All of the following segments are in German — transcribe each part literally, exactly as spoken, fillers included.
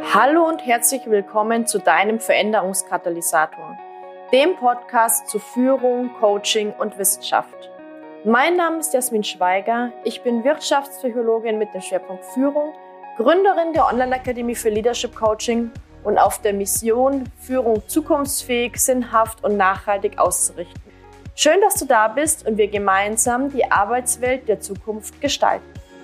Hallo und herzlich willkommen zu deinem Veränderungskatalysator, dem Podcast zu Führung, Coaching und Wissenschaft. Mein Name ist Jasmin Schweiger, ich bin Wirtschaftspsychologin mit dem Schwerpunkt Führung, Gründerin der Online-Akademie für Leadership Coaching und auf der Mission, Führung zukunftsfähig, sinnhaft und nachhaltig auszurichten. Schön, dass du da bist und wir gemeinsam die Arbeitswelt der Zukunft gestalten.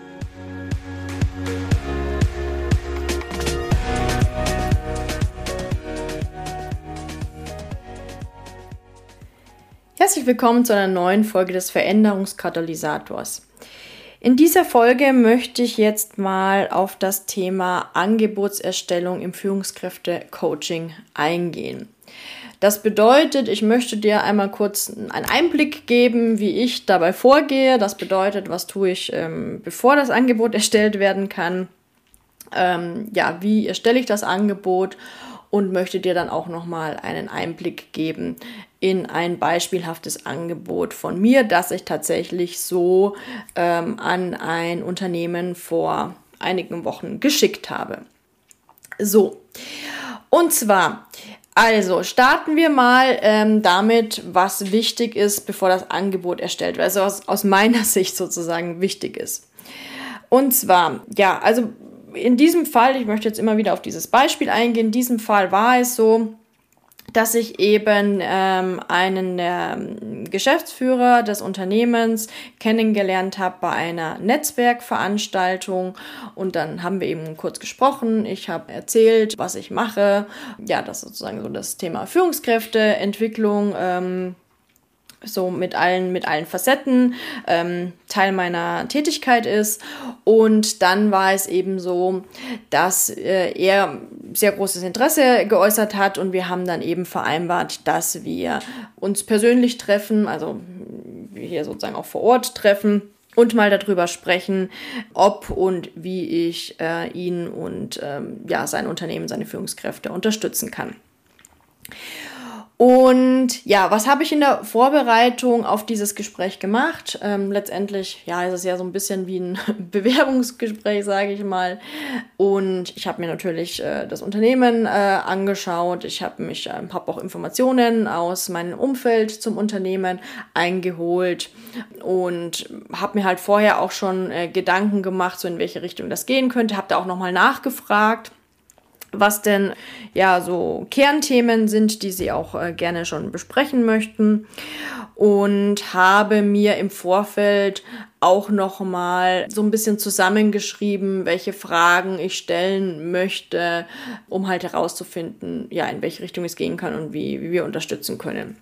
Herzlich willkommen zu einer neuen Folge des Veränderungskatalysators. In dieser Folge möchte ich jetzt mal auf das Thema Angebotserstellung im Führungskräfte-Coaching eingehen. Das bedeutet, ich möchte dir einmal kurz einen Einblick geben, wie ich dabei vorgehe. Das bedeutet, was tue ich, ähm, bevor das Angebot erstellt werden kann. Ähm, ja, wie erstelle ich das Angebot? Und möchte dir dann auch nochmal einen Einblick geben in ein beispielhaftes Angebot von mir, das ich tatsächlich so ähm, an ein Unternehmen vor einigen Wochen geschickt habe. So, und zwar, also starten wir mal ähm, damit, was wichtig ist, bevor das Angebot erstellt wird, also aus, aus meiner Sicht sozusagen wichtig ist. Und zwar, ja, also in diesem Fall, ich möchte jetzt immer wieder auf dieses Beispiel eingehen, in diesem Fall war es so, dass ich eben ähm, einen ähm, Geschäftsführer des Unternehmens kennengelernt habe bei einer Netzwerkveranstaltung und dann haben wir eben kurz gesprochen. Ich habe erzählt, was ich mache. Ja, das ist sozusagen so das Thema Führungskräfteentwicklung, ähm, so mit allen, mit allen Facetten ähm, Teil meiner Tätigkeit ist. Und dann war es eben so, dass äh, er sehr großes Interesse geäußert hat und wir haben dann eben vereinbart, dass wir uns persönlich treffen, also wir hier sozusagen auch vor Ort treffen und mal darüber sprechen, ob und wie ich äh, ihn und ähm, ja, sein Unternehmen, seine Führungskräfte unterstützen kann. Und ja, was habe ich in der Vorbereitung auf dieses Gespräch gemacht? Ähm, letztendlich, ja, ist es ja so ein bisschen wie ein Bewerbungsgespräch, sage ich mal. Und ich habe mir natürlich äh, das Unternehmen äh, angeschaut. Ich habe mich, äh, habe auch Informationen aus meinem Umfeld zum Unternehmen eingeholt und habe mir halt vorher auch schon äh, Gedanken gemacht, so in welche Richtung das gehen könnte. Habe da auch nochmal nachgefragt, was denn ja so Kernthemen sind, die sie auch äh, gerne schon besprechen möchten, und habe mir im Vorfeld auch noch mal so ein bisschen zusammengeschrieben, welche Fragen ich stellen möchte, um halt herauszufinden, ja, in welche Richtung es gehen kann und wie, wie wir unterstützen können.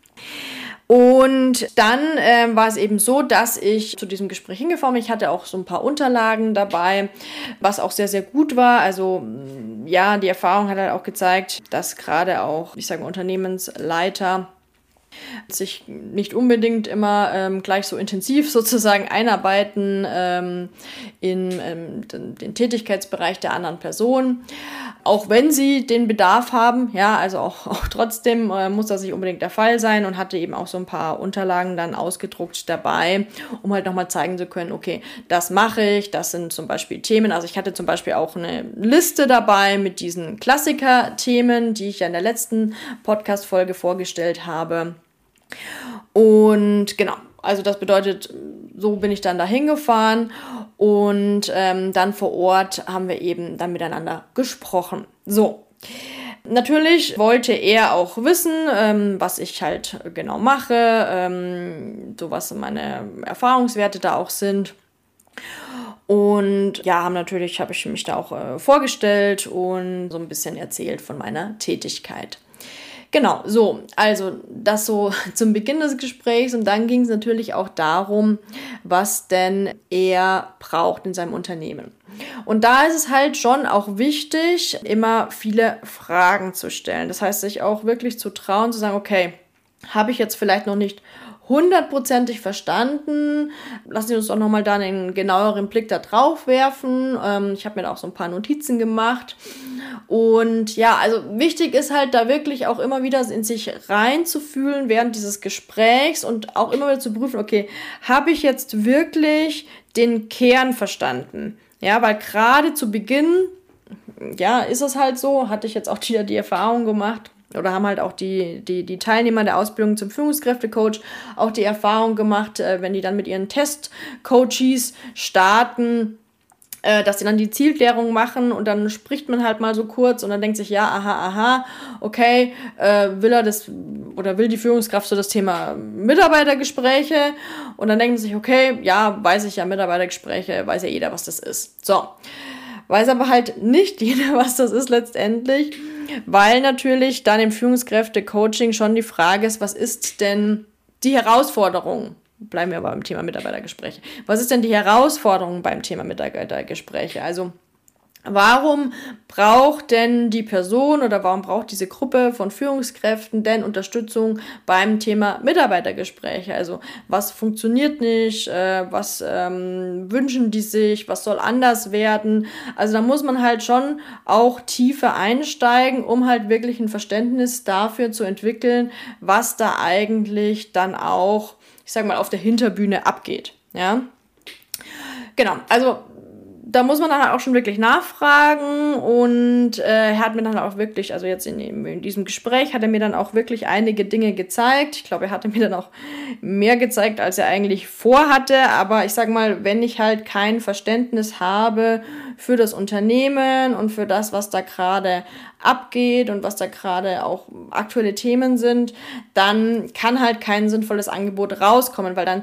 Und dann äh, war es eben so, dass ich zu diesem Gespräch hingefahren bin. Ich hatte auch so ein paar Unterlagen dabei, was auch sehr, sehr gut war. Also ja, die Erfahrung hat halt auch gezeigt, dass gerade auch, ich sage mal, Unternehmensleiter sich nicht unbedingt immer ähm, gleich so intensiv sozusagen einarbeiten ähm, in ähm, den, den Tätigkeitsbereich der anderen Person. Auch wenn sie den Bedarf haben, ja, also auch, auch trotzdem äh, muss das nicht unbedingt der Fall sein, und hatte eben auch so ein paar Unterlagen dann ausgedruckt dabei, um halt nochmal zeigen zu können, okay, das mache ich, das sind zum Beispiel Themen. Also ich hatte zum Beispiel auch eine Liste dabei mit diesen Klassiker-Themen, die ich ja in der letzten Podcast-Folge vorgestellt habe. Und genau, also das bedeutet, so bin ich dann da hingefahren und ähm, dann vor Ort haben wir eben dann miteinander gesprochen. So, natürlich wollte er auch wissen, ähm, was ich halt genau mache, ähm, so was meine Erfahrungswerte da auch sind. Und ja, haben natürlich habe ich mich da auch äh, vorgestellt und so ein bisschen erzählt von meiner Tätigkeit. Genau, so, also das so zum Beginn des Gesprächs, und dann ging es natürlich auch darum, was denn er braucht in seinem Unternehmen. Und da ist es halt schon auch wichtig, immer viele Fragen zu stellen. Das heißt, sich auch wirklich zu trauen, zu sagen, okay, habe ich jetzt vielleicht noch nicht hundertprozentig verstanden. Lassen Sie uns doch nochmal dann einen genaueren Blick da drauf werfen. Ähm, ich habe mir da auch so ein paar Notizen gemacht. Und ja, also wichtig ist halt da wirklich auch immer wieder in sich reinzufühlen während dieses Gesprächs und auch immer wieder zu prüfen, okay, habe ich jetzt wirklich den Kern verstanden? Ja, weil gerade zu Beginn ja, ist es halt so, hatte ich jetzt auch wieder die Erfahrung gemacht, oder haben halt auch die, die, die Teilnehmer der Ausbildung zum Führungskräftecoach auch die Erfahrung gemacht, äh, wenn die dann mit ihren Testcoaches starten, äh, dass sie dann die Zielklärung machen und dann spricht man halt mal so kurz und dann denkt sich, ja, aha, aha, okay, äh, will er das oder will die Führungskraft so das Thema Mitarbeitergespräche und dann denken sie sich, okay, ja, weiß ich ja, Mitarbeitergespräche, weiß ja jeder, was das ist. So. Weiß aber halt nicht jeder, was das ist letztendlich, weil natürlich dann im Führungskräfte-Coaching schon die Frage ist, was ist denn die Herausforderung? Bleiben wir aber beim Thema Mitarbeitergespräche. Was ist denn die Herausforderung beim Thema Mitarbeitergespräche? Also warum braucht denn die Person oder warum braucht diese Gruppe von Führungskräften denn Unterstützung beim Thema Mitarbeitergespräche? Also was funktioniert nicht, äh, was ähm, wünschen die sich, was soll anders werden? Also da muss man halt schon auch tiefer einsteigen, um halt wirklich ein Verständnis dafür zu entwickeln, was da eigentlich dann auch, ich sag mal, auf der Hinterbühne abgeht. Ja, genau, also da muss man dann halt auch schon wirklich nachfragen und äh, er hat mir dann auch wirklich, also jetzt in, in diesem Gespräch hat er mir dann auch wirklich einige Dinge gezeigt. Ich glaube, er hatte mir dann auch mehr gezeigt, als er eigentlich vorhatte, aber ich sag mal, wenn ich halt kein Verständnis habe für das Unternehmen und für das, was da gerade abgeht und was da gerade auch aktuelle Themen sind, dann kann halt kein sinnvolles Angebot rauskommen, weil dann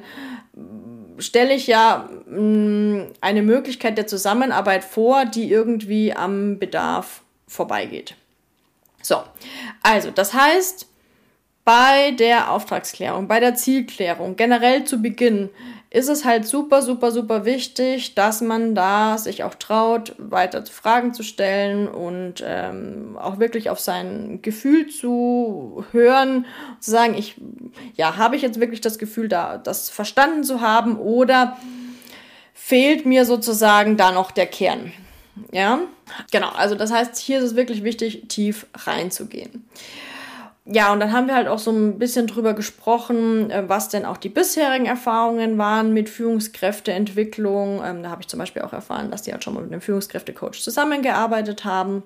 stelle ich ja mh, eine Möglichkeit der Zusammenarbeit vor, die irgendwie am Bedarf vorbeigeht. So, also das heißt, bei der Auftragsklärung, bei der Zielklärung, generell zu Beginn, ist es halt super, super, super wichtig, dass man da sich auch traut, weiter Fragen zu stellen und ähm, auch wirklich auf sein Gefühl zu hören, zu sagen, ich, ja, habe ich jetzt wirklich das Gefühl, da das verstanden zu haben oder fehlt mir sozusagen da noch der Kern? Ja, genau, also das heißt, hier ist es wirklich wichtig, tief reinzugehen. Ja, und dann haben wir halt auch so ein bisschen drüber gesprochen, was denn auch die bisherigen Erfahrungen waren mit Führungskräfteentwicklung. Ähm, da habe ich zum Beispiel auch erfahren, dass die halt schon mal mit einem Führungskräftecoach zusammengearbeitet haben.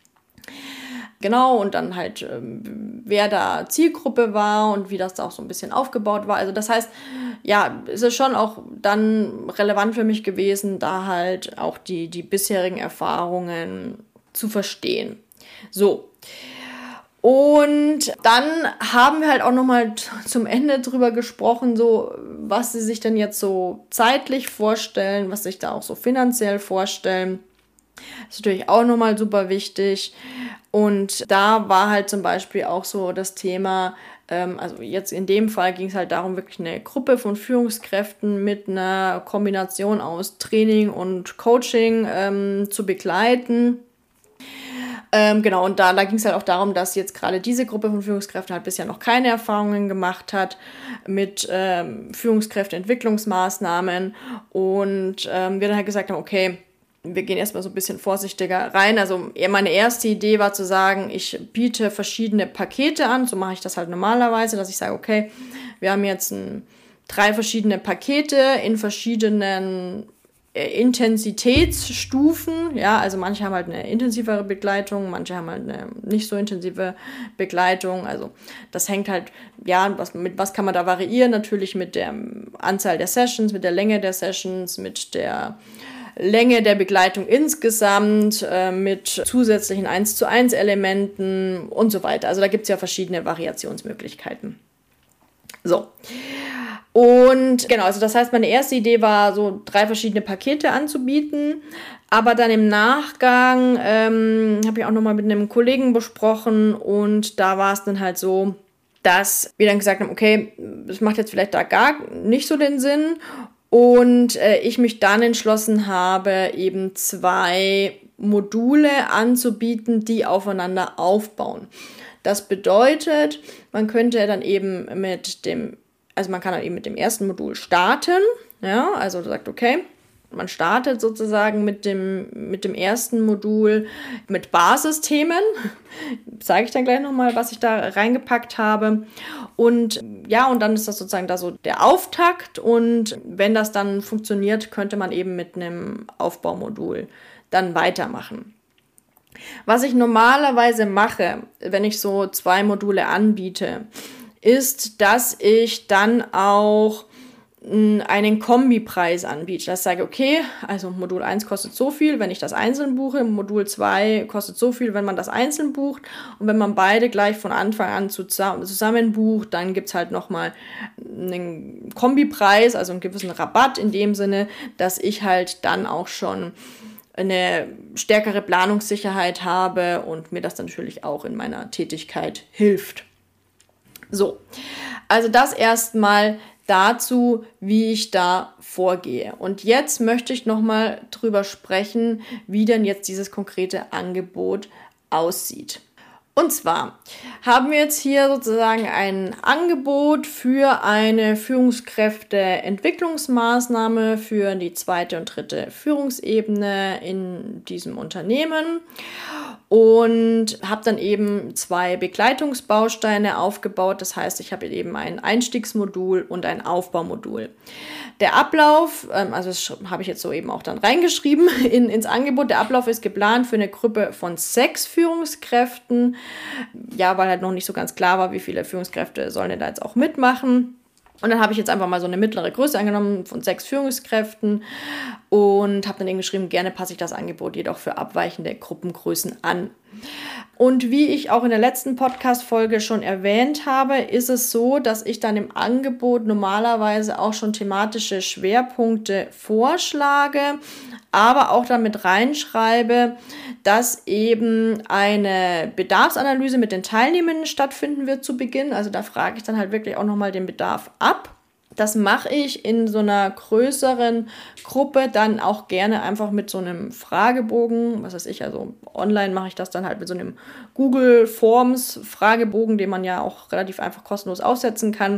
Genau, und dann halt, ähm, wer da Zielgruppe war und wie das da auch so ein bisschen aufgebaut war. Also das heißt, ja, es ist schon auch dann relevant für mich gewesen, da halt auch die, die bisherigen Erfahrungen zu verstehen. So. Und dann haben wir halt auch nochmal zum Ende drüber gesprochen, so was sie sich denn jetzt so zeitlich vorstellen, was sich da auch so finanziell vorstellen. Das ist natürlich auch nochmal super wichtig. Und da war halt zum Beispiel auch so das Thema, ähm, also jetzt in dem Fall ging es halt darum, wirklich eine Gruppe von Führungskräften mit einer Kombination aus Training und Coaching ähm, zu begleiten. Ähm, genau, und da, da ging es halt auch darum, dass jetzt gerade diese Gruppe von Führungskräften halt bisher noch keine Erfahrungen gemacht hat mit ähm, Führungskräfteentwicklungsmaßnahmen und ähm, wir dann halt gesagt haben, okay, wir gehen erstmal so ein bisschen vorsichtiger rein. Also meine erste Idee war zu sagen, ich biete verschiedene Pakete an, so mache ich das halt normalerweise, dass ich sage, okay, wir haben jetzt ein, drei verschiedene Pakete in verschiedenen Intensitätsstufen, ja, also manche haben halt eine intensivere Begleitung, manche haben halt eine nicht so intensive Begleitung, also das hängt halt, ja, was, mit was kann man da variieren, natürlich mit der Anzahl der Sessions, mit der Länge der Sessions, mit der Länge der Begleitung insgesamt, äh, mit zusätzlichen eins zu eins Elementen und so weiter, also da gibt es ja verschiedene Variationsmöglichkeiten. So. Und genau, also das heißt, meine erste Idee war, so drei verschiedene Pakete anzubieten, aber dann im Nachgang ähm, habe ich auch nochmal mit einem Kollegen besprochen und da war es dann halt so, dass wir dann gesagt haben, okay, das macht jetzt vielleicht da gar nicht so den Sinn und äh, ich mich dann entschlossen habe, eben zwei Module anzubieten, die aufeinander aufbauen. Das bedeutet, man könnte dann eben mit dem Also man kann dann eben mit dem ersten Modul starten, ja, also sagt, okay, man startet sozusagen mit dem, mit dem ersten Modul mit Basisthemen, sage ich dann gleich nochmal, was ich da reingepackt habe und ja, und dann ist das sozusagen da so der Auftakt und wenn das dann funktioniert, könnte man eben mit einem Aufbaumodul dann weitermachen. Was ich normalerweise mache, wenn ich so zwei Module anbiete, ist, dass ich dann auch einen Kombipreis anbiete. Das sage, okay, also Modul eins kostet so viel, wenn ich das einzeln buche, Modul zwei kostet so viel, wenn man das einzeln bucht, und wenn man beide gleich von Anfang an zusammen bucht, dann gibt es halt nochmal einen Kombipreis, also einen gewissen Rabatt in dem Sinne, dass ich halt dann auch schon eine stärkere Planungssicherheit habe und mir das dann natürlich auch in meiner Tätigkeit hilft. So, also das erstmal dazu, wie ich da vorgehe. Und jetzt möchte ich nochmal drüber sprechen, wie denn jetzt dieses konkrete Angebot aussieht. Und zwar haben wir jetzt hier sozusagen ein Angebot für eine Führungskräfteentwicklungsmaßnahme für die zweite und dritte Führungsebene in diesem Unternehmen. Und habe dann eben zwei Begleitungsbausteine aufgebaut. Das heißt, ich habe eben ein Einstiegsmodul und ein Aufbaumodul. Der Ablauf, also das habe ich jetzt so eben auch dann reingeschrieben in, ins Angebot, der Ablauf ist geplant für eine Gruppe von sechs Führungskräften. Ja, weil halt noch nicht so ganz klar war, wie viele Führungskräfte sollen denn da jetzt auch mitmachen. Und dann habe ich jetzt einfach mal so eine mittlere Größe angenommen von sechs Führungskräften und habe dann eben geschrieben, gerne passe ich das Angebot jedoch für abweichende Gruppengrößen an. Und wie ich auch in der letzten Podcast-Folge schon erwähnt habe, ist es so, dass ich dann im Angebot normalerweise auch schon thematische Schwerpunkte vorschlage, aber auch damit reinschreibe, dass eben eine Bedarfsanalyse mit den Teilnehmenden stattfinden wird zu Beginn. Also da frage ich dann halt wirklich auch nochmal den Bedarf ab. Das mache ich in so einer größeren Gruppe dann auch gerne einfach mit so einem Fragebogen, was weiß ich, also online mache ich das dann halt mit so einem Google Forms Fragebogen, den man ja auch relativ einfach kostenlos aufsetzen kann.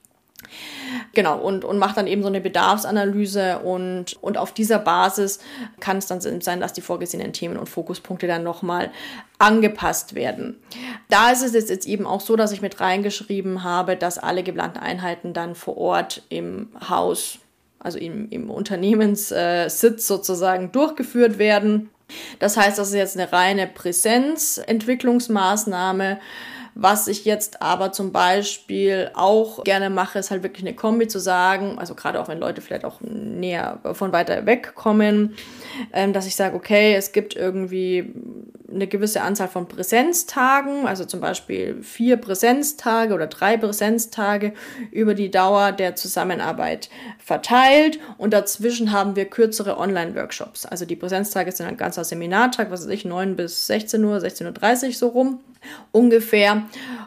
Genau, und, und macht dann eben so eine Bedarfsanalyse und, und auf dieser Basis kann es dann sein, dass die vorgesehenen Themen und Fokuspunkte dann nochmal angepasst werden. Da ist es jetzt, jetzt eben auch so, dass ich mit reingeschrieben habe, dass alle geplanten Einheiten dann vor Ort im Haus, also im, im Unternehmenssitz sozusagen durchgeführt werden. Das heißt, das ist jetzt eine reine Präsenzentwicklungsmaßnahme. Was ich jetzt aber zum Beispiel auch gerne mache, ist halt wirklich eine Kombi zu sagen, also gerade auch wenn Leute vielleicht auch näher von weiter weg kommen, ähm, dass ich sage, okay, es gibt irgendwie eine gewisse Anzahl von Präsenztagen, also zum Beispiel vier Präsenztage oder drei Präsenztage über die Dauer der Zusammenarbeit verteilt und dazwischen haben wir kürzere Online-Workshops. Also die Präsenztage sind ein ganzer Seminartag, was weiß ich, neun bis sechzehn Uhr, sechzehn Uhr dreißig so rum ungefähr.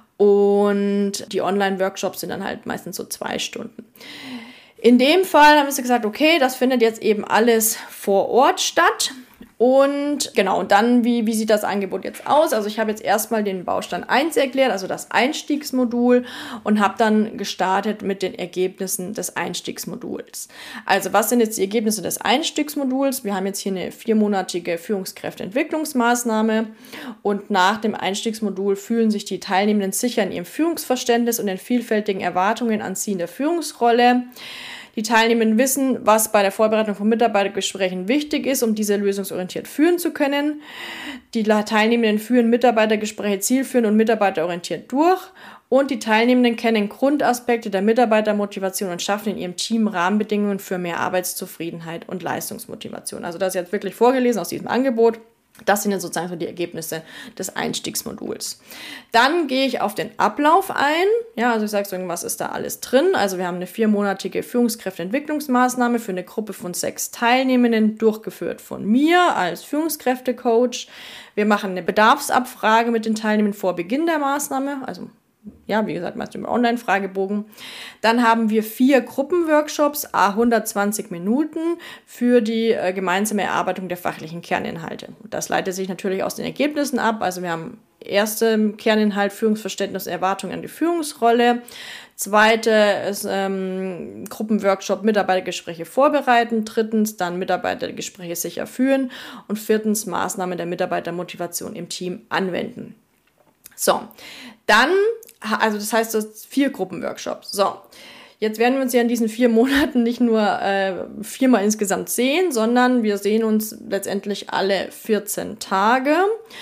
Und die Online-Workshops sind dann halt meistens so zwei Stunden. In dem Fall haben wir gesagt, okay, das findet jetzt eben alles vor Ort statt. Und genau, und dann, wie, wie sieht das Angebot jetzt aus? Also ich habe jetzt erstmal den Baustein eins erklärt, also das Einstiegsmodul, und habe dann gestartet mit den Ergebnissen des Einstiegsmoduls. Also was sind jetzt die Ergebnisse des Einstiegsmoduls? Wir haben jetzt hier eine viermonatige Führungskräfteentwicklungsmaßnahme und nach dem Einstiegsmodul fühlen sich die Teilnehmenden sicher in ihrem Führungsverständnis und den vielfältigen Erwartungen an sie in der Führungsrolle. Die Teilnehmenden wissen, was bei der Vorbereitung von Mitarbeitergesprächen wichtig ist, um diese lösungsorientiert führen zu können. Die Teilnehmenden führen Mitarbeitergespräche zielführend und mitarbeiterorientiert durch. Und die Teilnehmenden kennen Grundaspekte der Mitarbeitermotivation und schaffen in ihrem Team Rahmenbedingungen für mehr Arbeitszufriedenheit und Leistungsmotivation. Also das ist jetzt wirklich vorgelesen aus diesem Angebot. Das sind jetzt sozusagen so die Ergebnisse des Einstiegsmoduls. Dann gehe ich auf den Ablauf ein. Ja, also ich sage so, was ist da alles drin? Also wir haben eine viermonatige Führungskräfteentwicklungsmaßnahme für eine Gruppe von sechs Teilnehmenden, durchgeführt von mir als Führungskräftecoach. Wir machen eine Bedarfsabfrage mit den Teilnehmenden vor Beginn der Maßnahme, also ja, wie gesagt, meist über Online-Fragebogen. Dann haben wir vier Gruppenworkshops, à hundertzwanzig Minuten für die äh, gemeinsame Erarbeitung der fachlichen Kerninhalte. Das leitet sich natürlich aus den Ergebnissen ab. Also wir haben erste Kerninhalt, Führungsverständnis, Erwartung an die Führungsrolle. Zweite ist ähm, Gruppenworkshop, Mitarbeitergespräche vorbereiten. Drittens dann Mitarbeitergespräche sicher führen. Und viertens Maßnahmen der Mitarbeitermotivation im Team anwenden. So, dann, also das heißt, das vier Gruppenworkshops. So, jetzt werden wir uns ja in diesen vier Monaten nicht nur äh, viermal insgesamt sehen, sondern wir sehen uns letztendlich alle vierzehn Tage.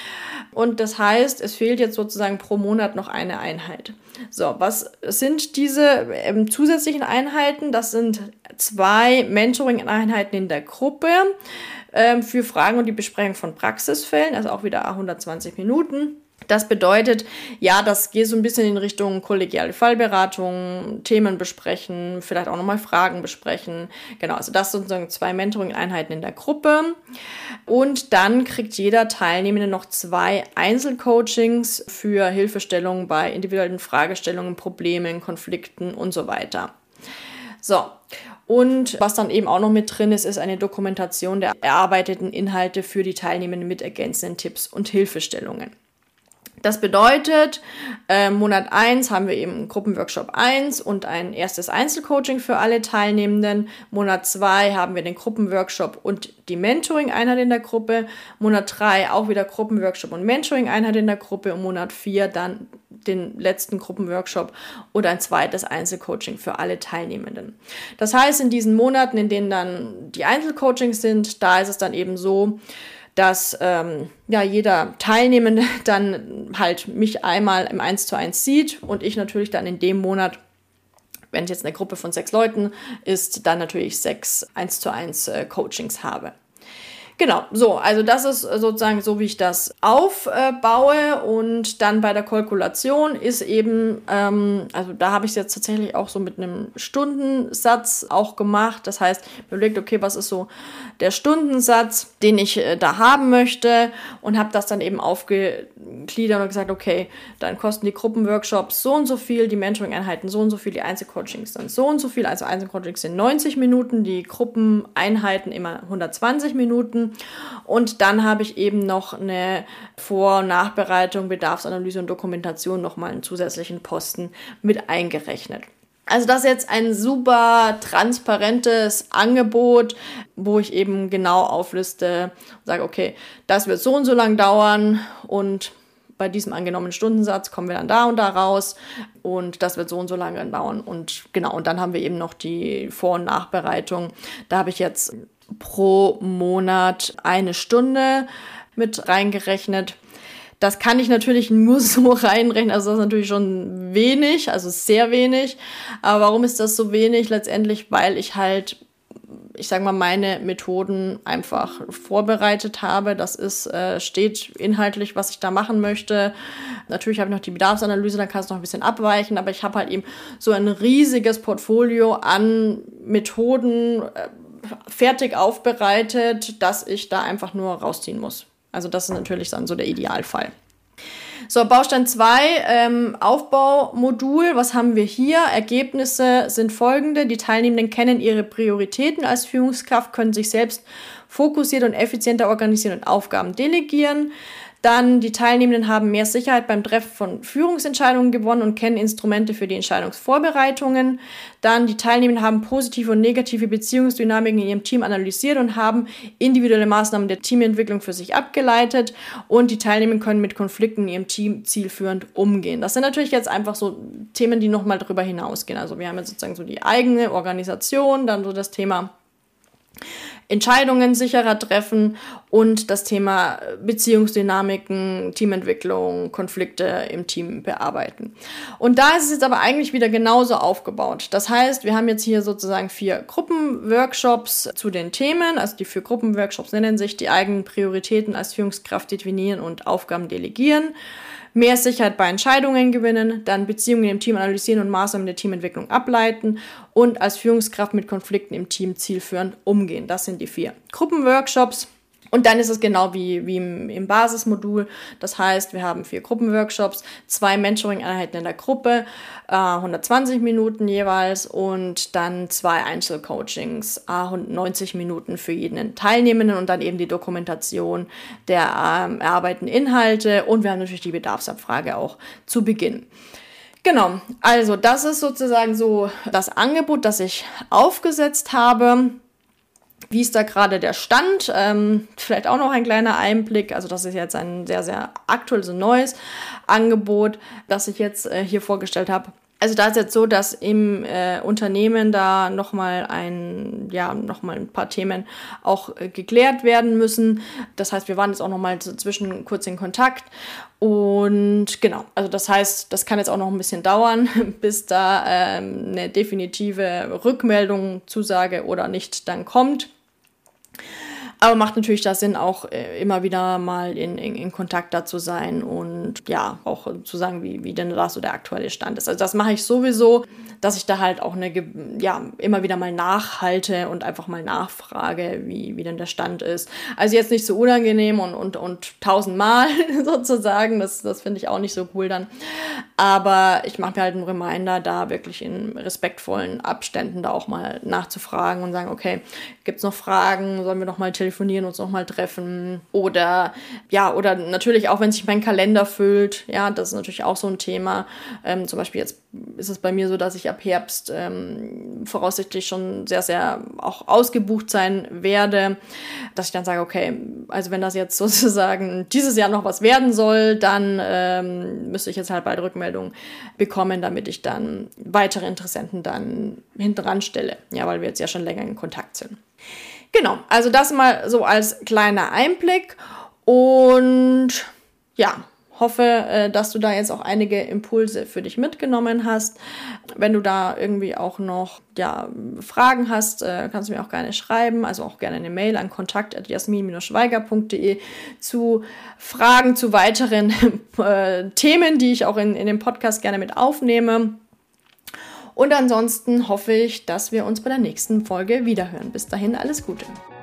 Und das heißt, es fehlt jetzt sozusagen pro Monat noch eine Einheit. So, was sind diese ähm, zusätzlichen Einheiten? Das sind zwei Mentoring-Einheiten in der Gruppe ähm, für Fragen und die Besprechung von Praxisfällen, also auch wieder hundertzwanzig Minuten. Das bedeutet, ja, das geht so ein bisschen in Richtung kollegiale Fallberatung, Themen besprechen, vielleicht auch nochmal Fragen besprechen. Genau, also das sind sozusagen zwei Mentoring-Einheiten in der Gruppe. Und dann kriegt jeder Teilnehmende noch zwei Einzelcoachings für Hilfestellungen bei individuellen Fragestellungen, Problemen, Konflikten und so weiter. So, und was dann eben auch noch mit drin ist, ist eine Dokumentation der erarbeiteten Inhalte für die Teilnehmenden mit ergänzenden Tipps und Hilfestellungen. Das bedeutet, äh, Monat eins haben wir eben Gruppenworkshop eins und ein erstes Einzelcoaching für alle Teilnehmenden. Monat zwei haben wir den Gruppenworkshop und die Mentoring-Einheit in der Gruppe. Monat drei auch wieder Gruppenworkshop und Mentoring-Einheit in der Gruppe. Und Monat vier dann den letzten Gruppenworkshop oder ein zweites Einzelcoaching für alle Teilnehmenden. Das heißt, in diesen Monaten, in denen dann die Einzelcoachings sind, da ist es dann eben so, dass ähm, ja, jeder Teilnehmende dann halt mich einmal im eins zu eins sieht und ich natürlich dann in dem Monat, wenn es jetzt eine Gruppe von sechs Leuten ist, dann natürlich sechs eins zu eins äh, Coachings habe. Genau, so, also das ist sozusagen so, wie ich das aufbaue und dann bei der Kalkulation ist eben, ähm, also da habe ich es jetzt tatsächlich auch so mit einem Stundensatz auch gemacht, das heißt, mir überlegt, okay, was ist so der Stundensatz, den ich äh, da haben möchte und habe das dann eben aufgegliedert und gesagt, okay, dann kosten die Gruppenworkshops so und so viel, die Mentoring-Einheiten so und so viel, die Einzelcoachings dann so und so viel, also Einzelcoachings sind neunzig Minuten, die Gruppeneinheiten immer hundertzwanzig Minuten. Und dann habe ich eben noch eine Vor- und Nachbereitung, Bedarfsanalyse und Dokumentation nochmal einen zusätzlichen Posten mit eingerechnet. Also das ist jetzt ein super transparentes Angebot, wo ich eben genau aufliste und sage, okay, das wird so und so lang dauern und bei diesem angenommenen Stundensatz kommen wir dann da und da raus und das wird so und so lange dauern. Und genau, und dann haben wir eben noch die Vor- und Nachbereitung. Da habe ich jetzt pro Monat eine Stunde mit reingerechnet. Das kann ich natürlich nur so reinrechnen, also das ist natürlich schon wenig, also sehr wenig. Aber warum ist das so wenig? Letztendlich, weil ich halt, ich sage mal, meine Methoden einfach vorbereitet habe. Das ist, äh, steht inhaltlich, was ich da machen möchte. Natürlich habe ich noch die Bedarfsanalyse, dann kann es noch ein bisschen abweichen, aber ich habe halt eben so ein riesiges Portfolio an Methoden, äh, fertig aufbereitet, dass ich da einfach nur rausziehen muss. Also das ist natürlich dann so der Idealfall. So, Baustein zwei, ähm, Aufbaumodul. Was haben wir hier? Ergebnisse sind folgende. Die Teilnehmenden kennen ihre Prioritäten als Führungskraft, können sich selbst fokussiert und effizienter organisieren und Aufgaben delegieren. Dann die Teilnehmenden haben mehr Sicherheit beim Treffen von Führungsentscheidungen gewonnen und kennen Instrumente für die Entscheidungsvorbereitungen. Dann die Teilnehmenden haben positive und negative Beziehungsdynamiken in ihrem Team analysiert und haben individuelle Maßnahmen der Teamentwicklung für sich abgeleitet. Und die Teilnehmenden können mit Konflikten in ihrem Team zielführend umgehen. Das sind natürlich jetzt einfach so Themen, die nochmal darüber hinausgehen. Also wir haben jetzt sozusagen so die eigene Organisation, dann so das Thema Entscheidungen sicherer treffen und das Thema Beziehungsdynamiken, Teamentwicklung, Konflikte im Team bearbeiten. Und da ist es jetzt aber eigentlich wieder genauso aufgebaut. Das heißt, wir haben jetzt hier sozusagen vier Gruppenworkshops zu den Themen. Also die vier Gruppenworkshops nennen sich die eigenen Prioritäten als Führungskraft definieren und Aufgaben delegieren. Mehr Sicherheit bei Entscheidungen gewinnen, dann Beziehungen im Team analysieren und Maßnahmen der Teamentwicklung ableiten und als Führungskraft mit Konflikten im Team zielführend umgehen. Das sind die vier Gruppenworkshops. Und dann ist es genau wie, wie im, im Basismodul. Das heißt, wir haben vier Gruppenworkshops, zwei Mentoring-Einheiten in der Gruppe, äh, hundertzwanzig Minuten jeweils und dann zwei Einzelcoachings, äh, neunzig Minuten für jeden Teilnehmenden und dann eben die Dokumentation der ähm, erarbeiteten Inhalte und wir haben natürlich die Bedarfsabfrage auch zu Beginn. Genau, also das ist sozusagen so das Angebot, das ich aufgesetzt habe. Wie ist da gerade der Stand? Ähm, vielleicht auch noch ein kleiner Einblick. Also das ist jetzt ein sehr, sehr aktuelles und neues Angebot, das ich jetzt äh, hier vorgestellt habe. Also da ist jetzt so, dass im äh, Unternehmen da nochmal ein, ja, nochmal ein paar Themen auch äh, geklärt werden müssen. Das heißt, wir waren jetzt auch nochmal zwischen kurz in Kontakt. Und genau, also das heißt, das kann jetzt auch noch ein bisschen dauern, bis da ähm, eine definitive Rückmeldung, Zusage oder nicht dann kommt. Aber macht natürlich da Sinn, auch äh, immer wieder mal in, in, in Kontakt da zu sein und ja, auch äh, zu sagen, wie, wie denn da so der aktuelle Stand ist. Also das mache ich sowieso, dass ich da halt auch eine, ja, immer wieder mal nachhalte und einfach mal nachfrage, wie, wie denn der Stand ist. Also jetzt nicht so unangenehm und, und, und tausendmal sozusagen, das, das finde ich auch nicht so cool dann. Aber ich mache mir halt einen Reminder, da wirklich in respektvollen Abständen da auch mal nachzufragen und sagen, okay, gibt's noch Fragen, sollen wir noch mal telefonieren, uns noch mal treffen oder ja, oder natürlich auch, wenn sich mein Kalender füllt, ja, das ist natürlich auch so ein Thema. Ähm, zum Beispiel jetzt ist es bei mir so, dass ich ab Herbst ähm, voraussichtlich schon sehr, sehr auch ausgebucht sein werde, dass ich dann sage, okay, also wenn das jetzt sozusagen dieses Jahr noch was werden soll, dann ähm, müsste ich jetzt halt bald Rückmeldung bekommen, damit ich dann weitere Interessenten dann hinten ran stelle, ja, weil wir jetzt ja schon länger in Kontakt sind. Genau, also das mal so als kleiner Einblick und ja, hoffe, dass du da jetzt auch einige Impulse für dich mitgenommen hast. Wenn du da irgendwie auch noch ja, Fragen hast, kannst du mir auch gerne schreiben, also auch gerne eine Mail an kontakt at jasmin dash schweiger punkt de zu Fragen zu weiteren äh, Themen, die ich auch in, in dem Podcast gerne mit aufnehme. Und ansonsten hoffe ich, dass wir uns bei der nächsten Folge wiederhören. Bis dahin, alles Gute.